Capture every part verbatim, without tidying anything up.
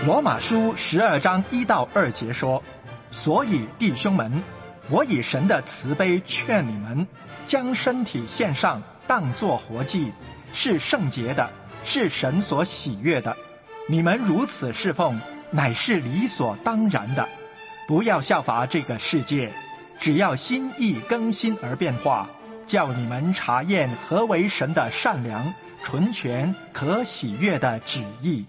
罗马书十二章一到二节说，所以弟兄们，我以神的慈悲劝你们，将身体献上，当作活祭，是圣洁的，是神所喜悦的。你们如此侍奉，乃是理所当然的。不要效法这个世界，只要心意更新而变化，叫你们查验何为神的善良、纯全、可喜悦的旨意。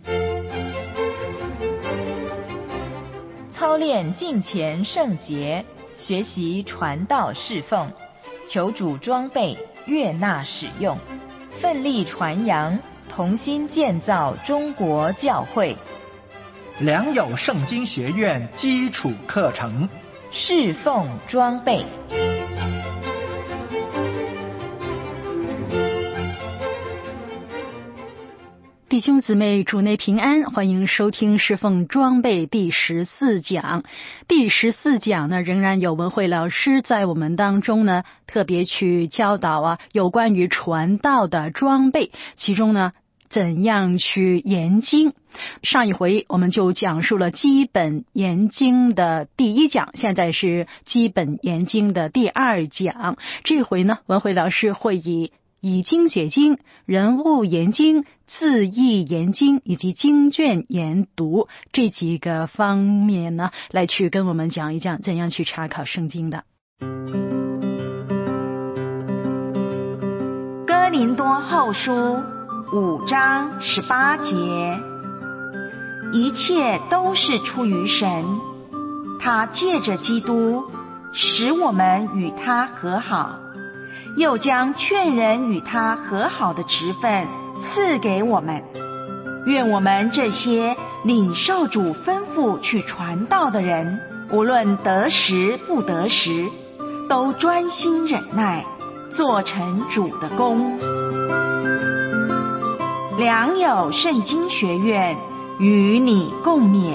操练敬虔圣洁，学习传道侍奉，求主装备悦纳使用，奋力传扬，同心建造中国教会。 良友圣经学院基础课程， 侍奉装备。 弟兄姊妹，主内平安，欢迎收听侍奉装备第十四讲。第十四讲呢，仍然有文慧老师在我们当中呢，特别去教导啊，有关于传道的装备，其中呢，怎样去研经。上一回我们就讲述了基本研经的第一讲，现在是基本研经的第二讲。这回呢，文慧老师会以以经解经、人物研经、字义研经以及经卷研读这几个方面呢，来去跟我们讲一讲怎样去查考圣经的。 哥林多后书五章十八节，一切都是出于神，他借着基督使我们与他和好，又将劝人与他和好的职分赐给我们。愿我们这些领受主吩咐去传道的人，无论得时不得时，都专心忍耐，做成主的工。良友圣经学院与你共勉。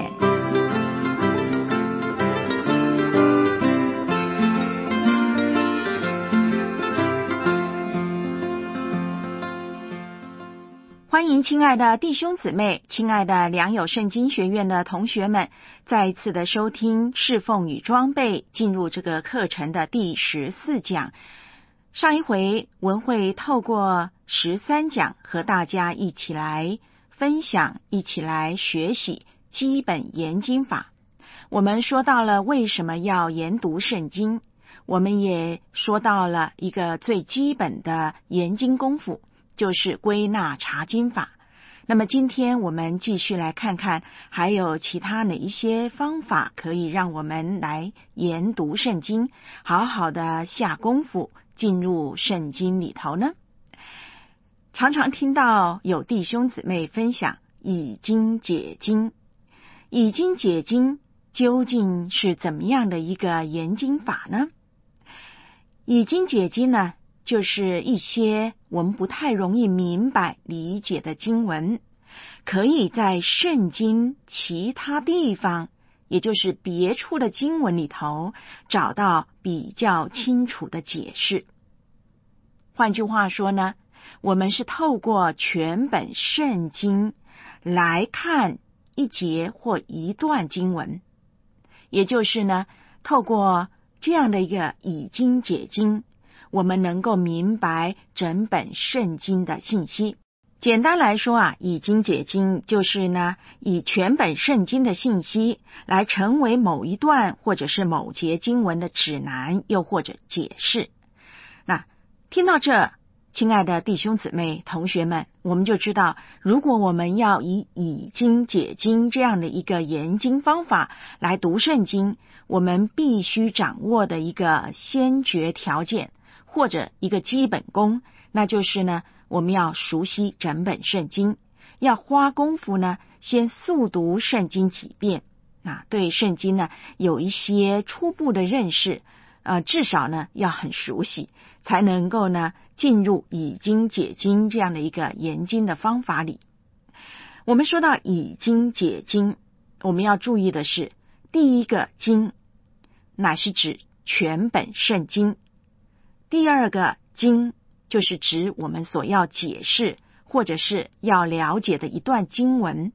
欢迎亲爱的弟兄姊妹，亲爱的良友圣经学院的同学们，再一次的收听侍奉与装备，进入这个课程的第十四讲。上一回文慧透过十三讲和大家一起来分享，一起来学习基本研经法。我们说到了为什么要研读圣经，我们也说到了一个最基本的研经功夫，就是归纳查经法。那么今天我们继续来看看还有其他哪一些方法可以让我们来研读圣经，好好的下功夫进入圣经里头呢。常常听到有弟兄姊妹分享以经解经，以经解经究竟是怎么样的一个研经法呢？以经解经呢，就是一些我们不太容易明白理解的经文，可以在圣经其他地方，也就是别处的经文里头找到比较清楚的解释。换句话说呢，我们是透过全本圣经来看一节或一段经文，也就是呢，透过这样的一个以经解经，我们能够明白整本圣经的信息。简单来说啊，以经解经就是呢，以全本圣经的信息来成为某一段或者是某节经文的指南，又或者解释。那听到这，亲爱的弟兄姊妹同学们，我们就知道，如果我们要以以经解经这样的一个研经方法来读圣经，我们必须掌握的一个先决条件或者一个基本功，那就是呢，我们要熟悉整本圣经，要花功夫呢，先速读圣经几遍，啊，对圣经呢有一些初步的认识，呃，至少呢要很熟悉，才能够呢进入以经解经这样的一个研经的方法里。我们说到以经解经，我们要注意的是，第一个经乃是指全本圣经，第二个经就是指我们所要解释或者是要了解的一段经文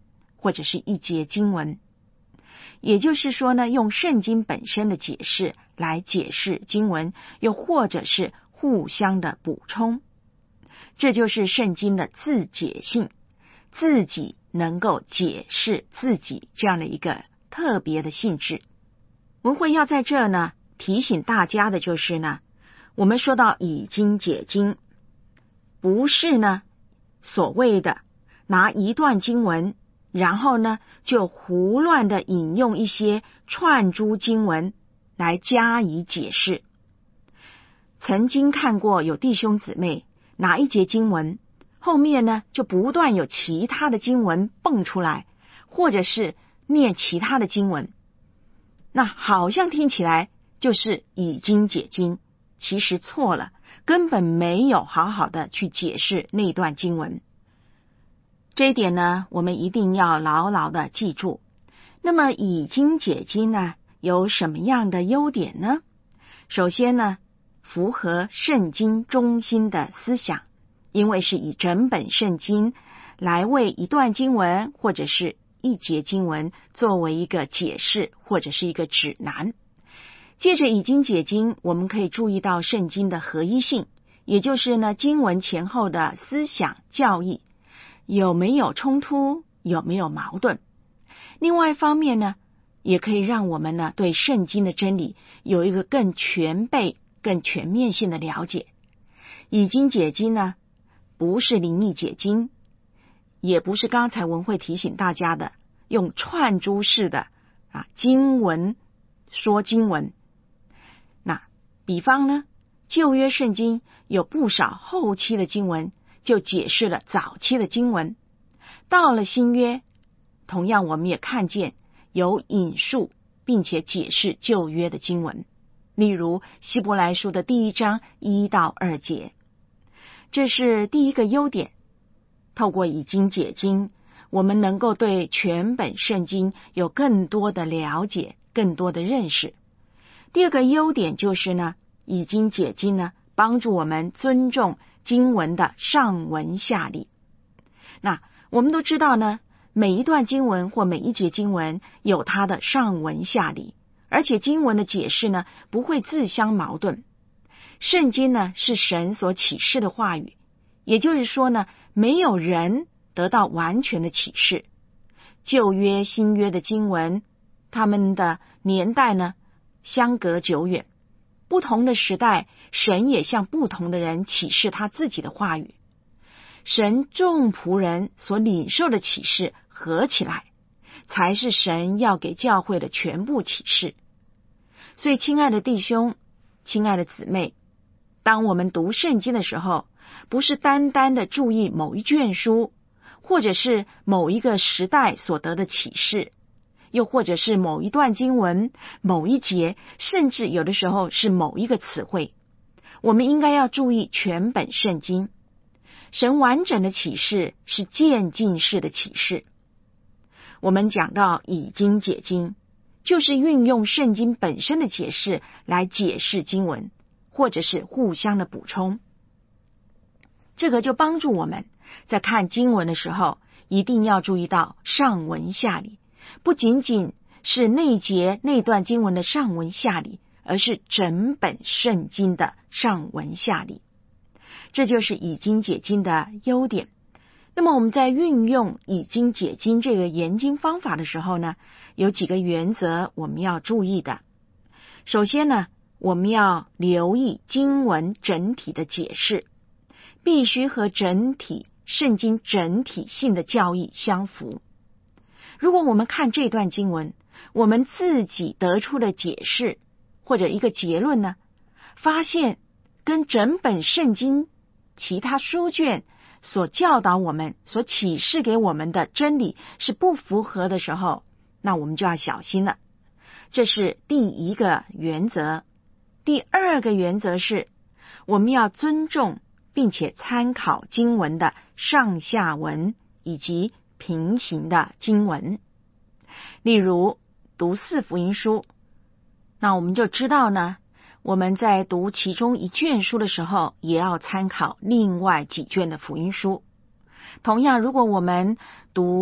或者是一节经文。也就是说呢，用圣经本身的解释来解释经文，又或者是互相的补充。这就是圣经的自解性，自己能够解释自己这样的一个特别的性质。文慧要在这呢提醒大家的就是呢，我们说到以经解经，不是呢所谓的拿一段经文，然后呢就胡乱的引用一些串珠经文来加以解释。曾经看过有弟兄姊妹拿一节经文，后面呢就不断有其他的经文蹦出来，或者是念其他的经文，那好像听起来就是以经解经，其实错了，根本没有好好的去解释那段经文。这一点呢，我们一定要牢牢的记住。那么以经解经呢，有什么样的优点呢？首先呢，符合圣经中心的思想，因为是以整本圣经来为一段经文或者是一节经文作为一个解释或者是一个指南。借着以经解经，我们可以注意到圣经的合一性，也就是呢经文前后的思想教义有没有冲突，有没有矛盾。另外一方面呢，也可以让我们呢对圣经的真理有一个更全备更全面性的了解。以经解经呢，不是灵意解经，也不是刚才文慧提醒大家的用串珠式的啊经文说经文。那比方呢，旧约圣经有不少后期的经文就解释了早期的经文，到了新约，同样我们也看见有引述并且解释旧约的经文，例如希伯来书的第一章一到二节。这是第一个优点，透过以经解经，我们能够对全本圣经有更多的了解，更多的认识。第二个优点就是呢，以经解经呢，帮助我们尊重经文的上文下理。那我们都知道呢，每一段经文或每一节经文有它的上文下理，而且经文的解释呢，不会自相矛盾。圣经呢，是神所启示的话语，也就是说呢，没有人得到完全的启示。旧约新约的经文，他们的年代呢相隔久远，不同的时代，神也向不同的人启示他自己的话语。神众仆人所领受的启示合起来，才是神要给教会的全部启示。所以亲爱的弟兄，亲爱的姊妹，当我们读圣经的时候，不是单单的注意某一卷书，或者是某一个时代所得的启示，又或者是某一段经文、某一节，甚至有的时候是某一个词汇。我们应该要注意全本圣经。神完整的启示是渐进式的启示。我们讲到以经解经，就是运用圣经本身的解释来解释经文，或者是互相的补充。这个就帮助我们在看经文的时候，一定要注意到上文下理，不仅仅是那节那段经文的上文下理，而是整本圣经的上文下理。这就是以经解经的优点。那么我们在运用以经解经这个研经方法的时候呢，有几个原则我们要注意的。首先呢，我们要留意经文整体的解释，必须和整体圣经整体性的教义相符。如果我们看这段经文，我们自己得出的解释或者一个结论呢，发现跟整本圣经其他书卷所教导我们、所启示给我们的真理是不符合的时候，那我们就要小心了。这是第一个原则。第二个原则是，我们要尊重并且参考经文的上下文以及平行的经文。例如读四福音书，那我们就知道呢，我们在读其中一卷书的时候，也要参考另外几卷的福音书。同样，如果我们读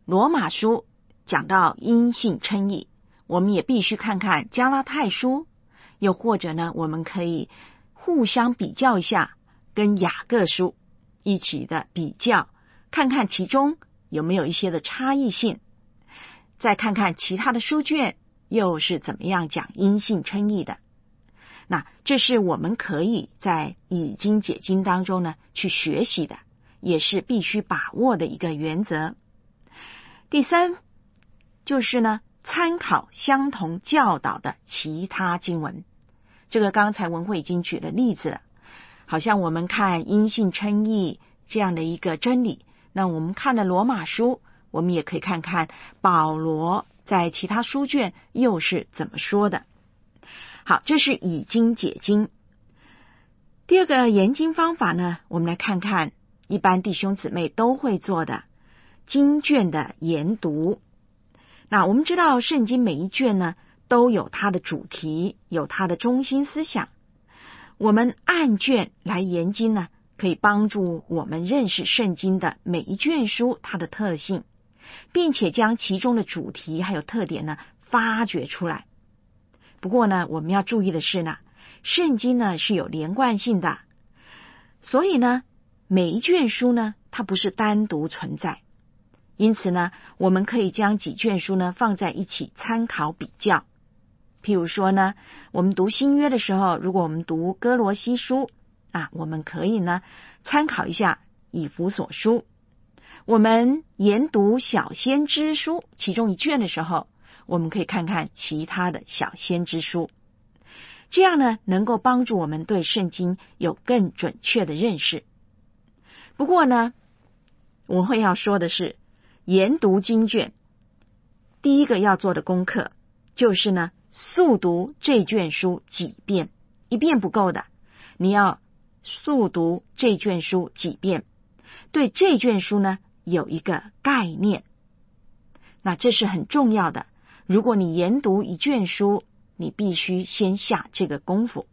罗马书讲到因信称义，我们也必须看看加拉太书，又或者呢，我们可以互相比较一下，跟雅各书一起的比较，看看其中有没有一些的差异性，再看看其他的书卷又是怎么样讲因信称义的。那这是我们可以在以经解经当中呢去学习的，也是必须把握的一个原则。第三就是呢，参考相同教导的其他经文。这个刚才文慧已经举了例子了，好像我们看因信称义这样的一个真理，那我们看了罗马书，我们也可以看看保罗在其他书卷又是怎么说的。好，这是以经解经。第二个研经方法呢，我们来看看一般弟兄姊妹都会做的经卷的研读。那我们知道圣经每一卷呢都有它的主题，有它的中心思想。我们按卷来研经呢，可以帮助我们认识圣经的每一卷书它的特性，并且将其中的主题还有特点呢发掘出来。不过呢，我们要注意的是呢，圣经呢是有连贯性的，所以呢，每一卷书呢它不是单独存在。因此呢，我们可以将几卷书呢放在一起参考比较。譬如说呢，我们读新约的时候，如果我们读哥罗西书啊，我们可以呢参考一下以弗所书。我们研读小先知书其中一卷的时候，我们可以看看其他的小先知书，这样呢能够帮助我们对圣经有更准确的认识。不过呢，我会要说的是，研读经卷第一个要做的功课就是呢速读这卷书几遍，一遍不够的，你要速读这卷书几遍，对这卷书呢有一个概念。那这是很重要的，如果你研读一卷书，你必须先下这个功夫。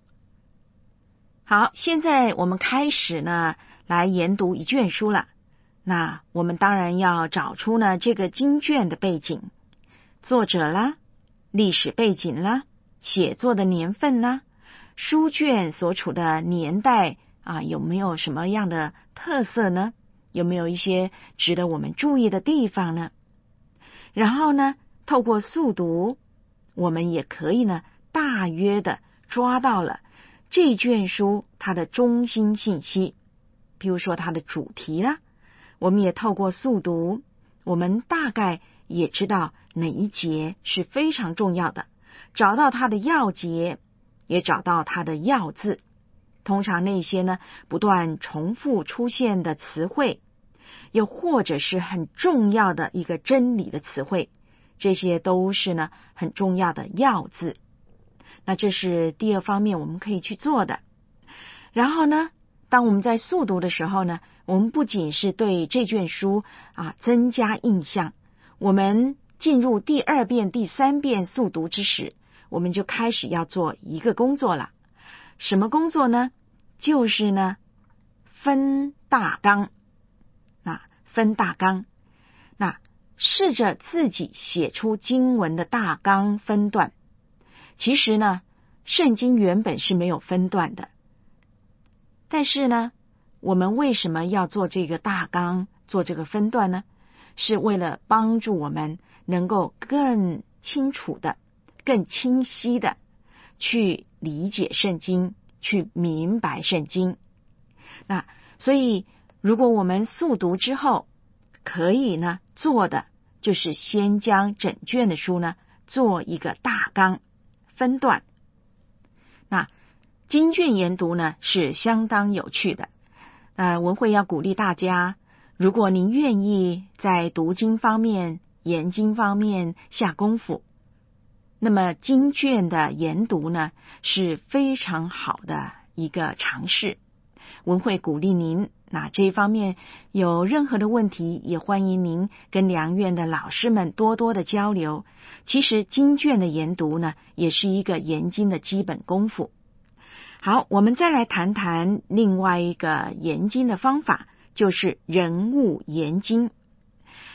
好，现在我们开始呢来研读一卷书了。那我们当然要找出呢这个经卷的背景，作者啦，历史背景啦，写作的年份啦，书卷所处的年代啊，有没有什么样的特色呢？有没有一些值得我们注意的地方呢？然后呢，透过速读，我们也可以呢大约的抓到了这卷书它的中心信息，比如说它的主题啦，我们也透过速读，我们大概也知道哪一节是非常重要的，找到它的要节，也找到它的要字。通常那些呢不断重复出现的词汇，又或者是很重要的一个真理的词汇，这些都是呢很重要的要字。那这是第二方面我们可以去做的。然后呢，当我们在速读的时候呢，我们不仅是对这卷书啊增加印象，我们进入第二遍、第三遍速读之时，我们就开始要做一个工作了。什么工作呢？就是呢分大纲。那分大纲，那试着自己写出经文的大纲分段。其实呢，圣经原本是没有分段的，但是呢，我们为什么要做这个大纲，做这个分段呢？是为了帮助我们能够更清楚的、更清晰的去理解圣经，去明白圣经。那所以，如果我们速读之后，可以呢做的就是先将整卷的书呢做一个大纲分段。那经卷研读呢是相当有趣的。呃，文慧要鼓励大家，如果您愿意在读经方面、研经方面下功夫，那么经卷的研读呢是非常好的一个尝试。文慧鼓励您，那这一方面有任何的问题，也欢迎您跟良院的老师们多多的交流。其实经卷的研读呢，也是一个研经的基本功夫。好，我们再来谈谈另外一个研经的方法，就是人物研经。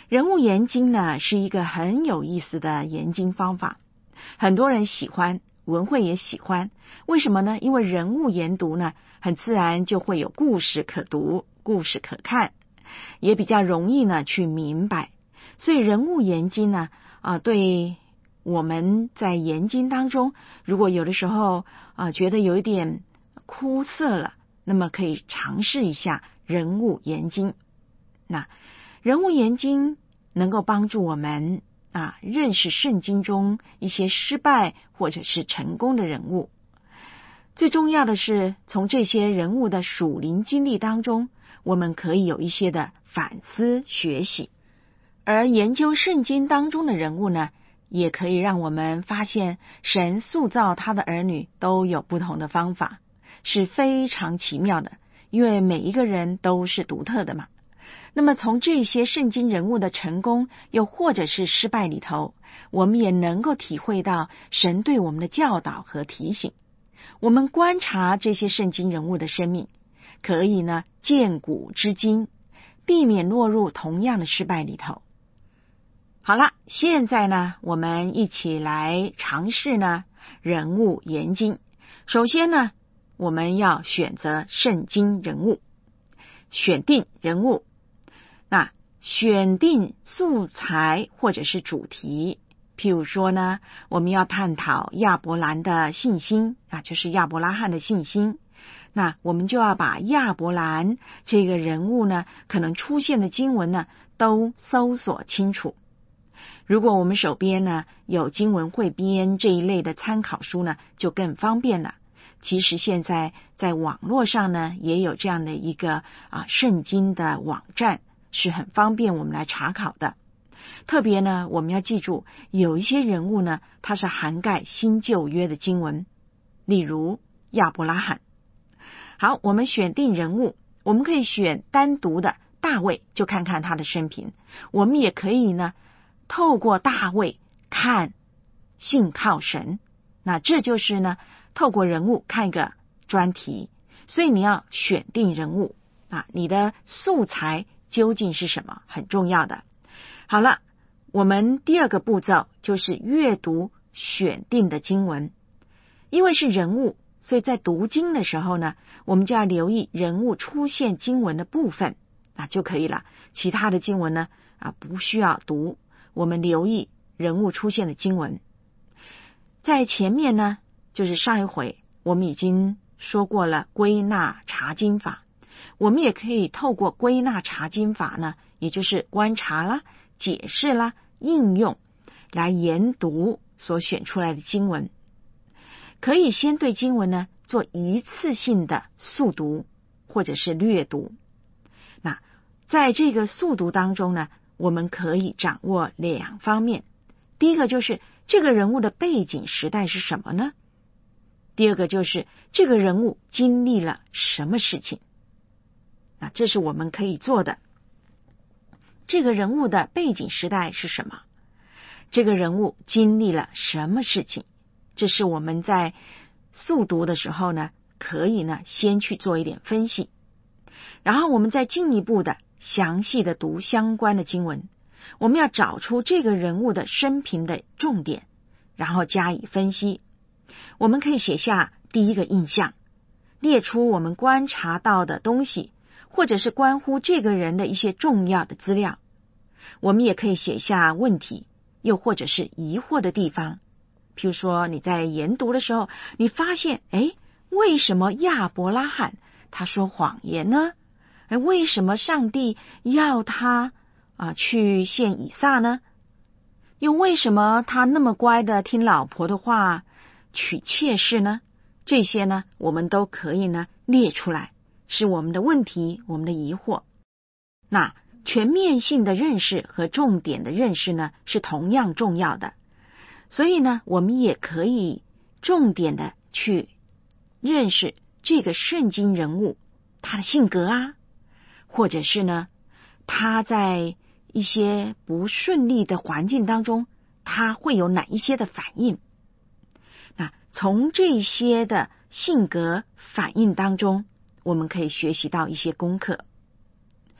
人物研经呢是一个很有意思的研经方法，很多人喜欢，文慧也喜欢。为什么呢？因为人物研读呢，很自然就会有故事可读，故事可看，也比较容易呢去明白。所以人物研经呢，啊、呃，对我们在研经当中，如果有的时候啊、呃、觉得有一点枯涩了，那么可以尝试一下人物研经。那人物研经能够帮助我们啊认识圣经中一些失败或者是成功的人物。最重要的是，从这些人物的属灵经历当中，我们可以有一些的反思学习。而研究圣经当中的人物呢，也可以让我们发现神塑造他的儿女都有不同的方法，是非常奇妙的，因为每一个人都是独特的嘛。那么从这些圣经人物的成功又或者是失败里头，我们也能够体会到神对我们的教导和提醒。我们观察这些圣经人物的生命，可以呢见古知今，避免落入同样的失败里头。好了，现在呢我们一起来尝试呢人物研经。首先呢，我们要选择圣经人物，选定人物。那选定素材或者是主题，譬如说呢，我们要探讨亚伯兰的信心啊，就是亚伯拉罕的信心。那我们就要把亚伯兰这个人物呢，可能出现的经文呢，都搜索清楚。如果我们手边呢有经文汇编这一类的参考书呢，就更方便了。其实现在在网络上呢，也有这样的一个啊圣经的网站，是很方便我们来查考的。特别呢，我们要记住，有一些人物呢，它是涵盖新旧约的经文，例如亚伯拉罕。好，我们选定人物，我们可以选单独的大卫，就看看他的生平。我们也可以呢，透过大卫看信靠神。那这就是呢，透过人物看一个专题。所以你要选定人物啊，你的素材究竟是什么，很重要的。好了，我们第二个步骤就是阅读选定的经文。因为是人物，所以在读经的时候呢，我们就要留意人物出现经文的部分啊就可以了。其他的经文呢啊不需要读，我们留意人物出现的经文。在前面呢，就是上一回我们已经说过了归纳查经法。我们也可以透过归纳查经法呢，也就是观察啦、解释啦、应用，来研读所选出来的经文。可以先对经文呢做一次性的速读或者是略读。那在这个速读当中呢，我们可以掌握两方面。第一个就是这个人物的背景时代是什么呢？第二个就是这个人物经历了什么事情。那这是我们可以做的。这个人物的背景时代是什么？这个人物经历了什么事情？这是我们在速读的时候呢，可以呢先去做一点分析，然后我们再进一步的详细的读相关的经文。我们要找出这个人物的生平的重点，然后加以分析。我们可以写下第一个印象，列出我们观察到的东西，或者是关乎这个人的一些重要的资料。我们也可以写下问题，又或者是疑惑的地方。譬如说你在研读的时候，你发现，诶，为什么亚伯拉罕他说谎言呢？诶，为什么上帝要他啊去献以撒呢？又为什么他那么乖的听老婆的话娶妾室呢？这些呢，我们都可以呢列出来，是我们的问题，我们的疑惑。那全面性的认识和重点的认识呢，是同样重要的。所以呢，我们也可以重点的去认识这个圣经人物他的性格啊，或者是呢，他在一些不顺利的环境当中，他会有哪一些的反应。那从这些的性格反应当中，我们可以学习到一些功课。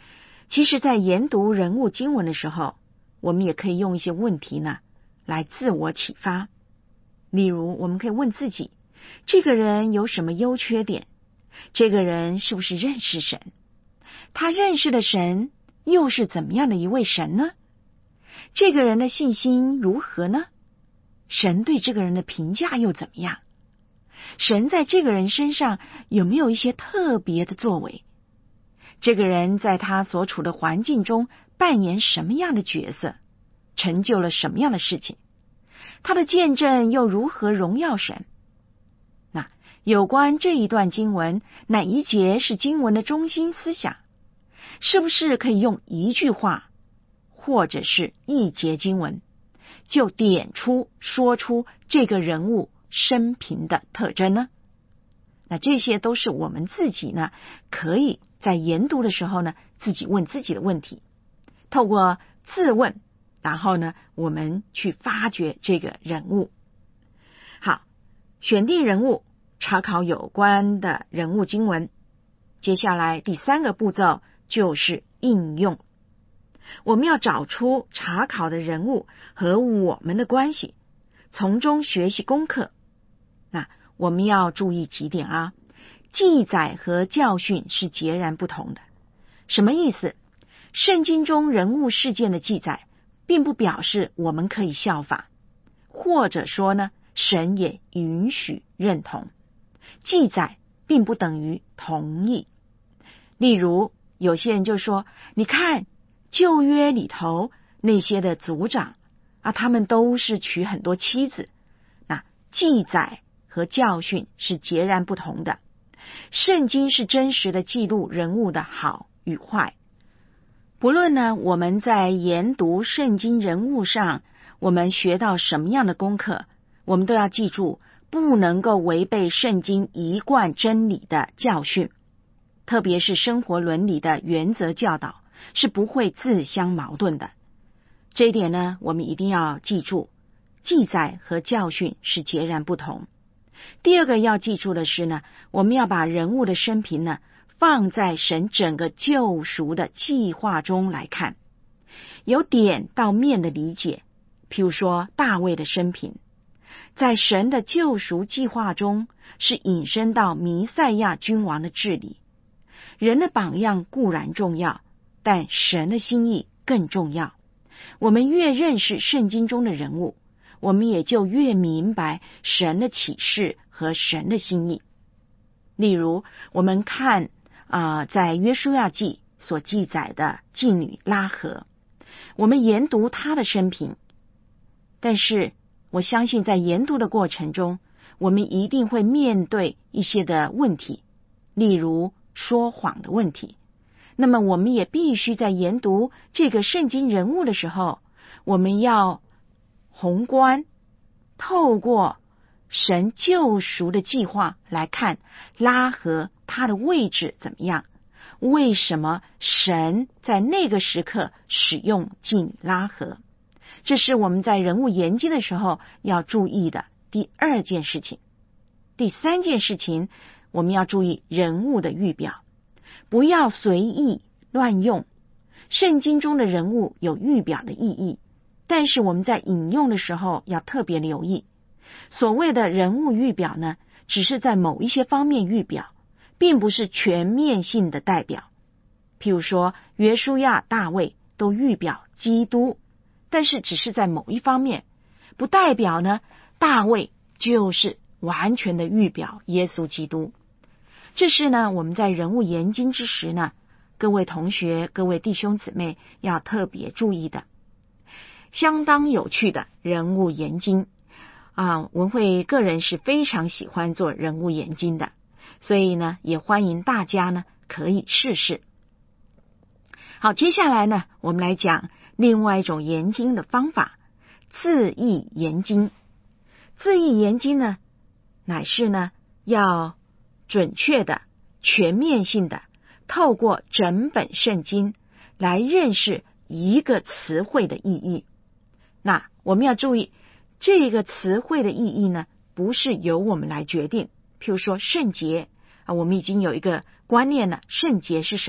其实在研读人物经文的时候，我们也可以用一些问题呢来自我启发。例如我们可以问自己，这个人有什么优缺点？这个人是不是认识神？他认识的神又是怎么样的一位神呢？这个人的信心如何呢？神对这个人的评价又怎么样？神在这个人身上有没有一些特别的作为？这个人在他所处的环境中扮演什么样的角色？成就了什么样的事情？他的见证又如何荣耀神？那有关这一段经文，哪一节是经文的中心思想？是不是可以用一句话或者是一节经文就点出说出这个人物生平的特征呢？那这些都是我们自己呢可以在研读的时候呢自己问自己的问题，透过自问，然后呢我们去发掘这个人物。好，选定人物，查考有关的人物经文。接下来第三个步骤就是应用。我们要找出查考的人物和我们的关系，从中学习功课。那我们要注意几点啊，记载和教训是截然不同的。什么意思？圣经中人物事件的记载并不表示我们可以效法，或者说呢神也允许认同。记载并不等于同意。例如有些人就说，你看旧约里头那些的族长啊，他们都是娶很多妻子。那记载和教训是截然不同的。圣经是真实的记录人物的好与坏。不论呢我们在研读圣经人物上我们学到什么样的功课，我们都要记住，不能够违背圣经一贯真理的教训，特别是生活伦理的原则教导是不会自相矛盾的。这一点呢我们一定要记住，记载和教训是截然不同。第二个要记住的是呢，我们要把人物的生平呢放在神整个救赎的计划中来看，由点到面的理解。譬如说大卫的生平，在神的救赎计划中是引申到弥赛亚君王的治理。人的榜样固然重要，但神的心意更重要。我们越认识圣经中的人物，我们也就越明白神的启示和神的心意。例如我们看啊、呃，在约书亚记所记载的妓女拉合，我们研读她的生平，但是我相信在研读的过程中，我们一定会面对一些的问题，例如说谎的问题。那么我们也必须在研读这个圣经人物的时候，我们要宏观透过神救赎的计划来看拉合他的位置怎么样，为什么神在那个时刻使用妓女拉合。这是我们在人物研究的时候要注意的第二件事情。第三件事情，我们要注意人物的预表，不要随意乱用。圣经中的人物有预表的意义，但是我们在引用的时候要特别留意，所谓的人物预表呢，只是在某一些方面预表，并不是全面性的代表。譬如说约书亚、大卫都预表基督，但是只是在某一方面，不代表呢大卫就是完全的预表耶稣基督。这是呢我们在人物研经之时呢，各位同学、各位弟兄姊妹要特别注意的。相当有趣的人物研经啊，文慧个人是非常喜欢做人物研经的，所以呢也欢迎大家呢可以试试。好，接下来呢我们来讲另外一种研经的方法，字义研经。字义研经呢乃是呢要准确的、全面性的透过整本圣经来认识一个词汇的意义。那我们要注意，这个词汇的意义呢不是由我们来决定。譬如说圣洁啊，我们已经有一个观念了，圣洁是什么？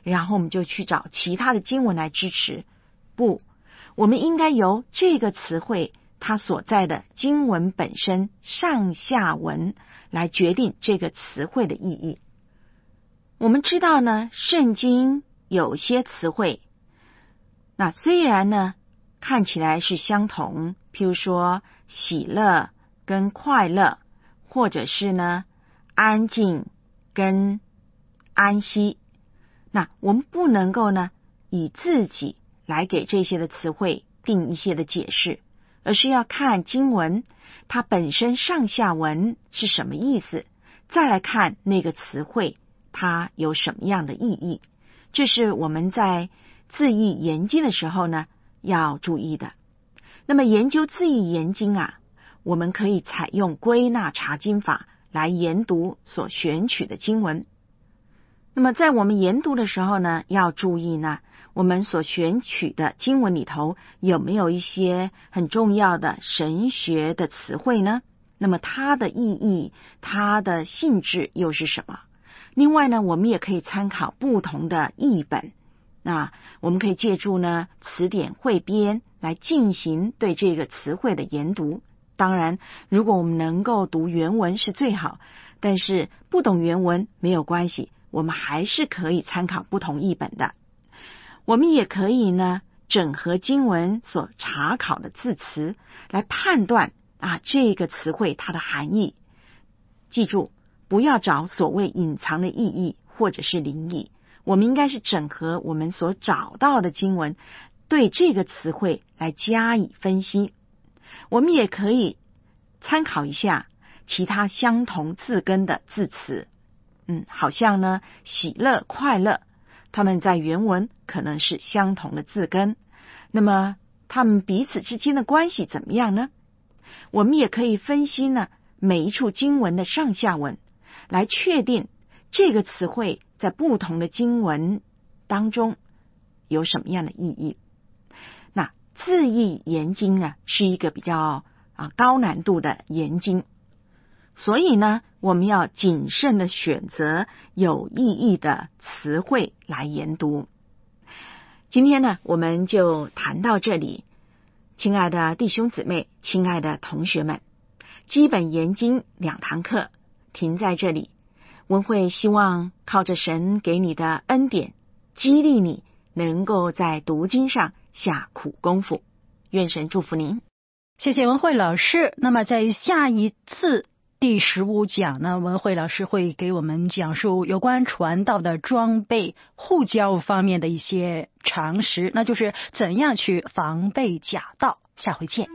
然后我们就去找其他的经文来支持。不，我们应该由这个词汇它所在的经文本身上下文来决定这个词汇的意义。我们知道呢，圣经有些词汇，那虽然呢看起来是相同，譬如说喜乐跟快乐，或者是呢安静跟安息，那我们不能够呢以自己来给这些的词汇定一些的解释，而是要看经文它本身上下文是什么意思，再来看那个词汇它有什么样的意义。这是我们在字义研经的时候呢要注意的。那么研究字义研经啊，我们可以采用归纳查经法来研读所选取的经文。那么在我们研读的时候呢，要注意呢，我们所选取的经文里头有没有一些很重要的神学的词汇呢？那么它的意义，它的性质又是什么？另外呢，我们也可以参考不同的译本，那我们可以借助呢词典汇编来进行对这个词汇的研读。当然，如果我们能够读原文是最好，但是不懂原文没有关系，我们还是可以参考不同译本的。我们也可以呢整合经文所查考的字词来判断啊这个词汇它的含义。记住，不要找所谓隐藏的意义或者是灵意，我们应该是整合我们所找到的经文，对这个词汇来加以分析。我们也可以参考一下其他相同字根的字词，嗯，好像呢喜乐、快乐，他们在原文可能是相同的字根，那么他们彼此之间的关系怎么样呢？我们也可以分析呢每一处经文的上下文，来确定这个词汇在不同的经文当中有什么样的意义。那字义研经呢是一个比较啊高难度的研经，所以呢我们要谨慎的选择有意义的词汇来研读。今天呢我们就谈到这里。亲爱的弟兄姊妹，亲爱的同学们，基本研经两堂课停在这里。文慧希望靠着神给你的恩典，激励你能够在读经上下苦功夫。愿神祝福您。 谢谢文慧老师。那么在下一次第十五讲呢，文慧老师会给我们讲述有关传道的装备护教方面的一些常识，那就是怎样去防备假道。下回见。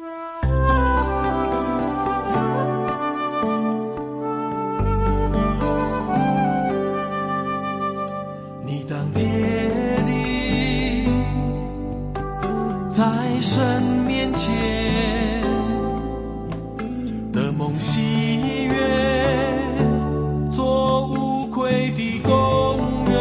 你当竭力在神面前的梦喜悦，做无愧的工人，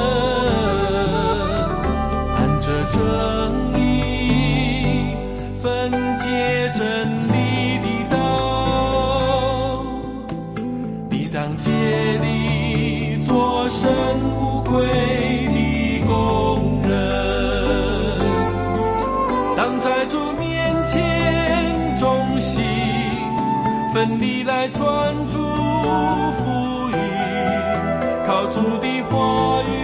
按着正义分解真理的道。你当竭力做神无愧的工人，当在主面前忠心奋力来传主福音，靠主的话语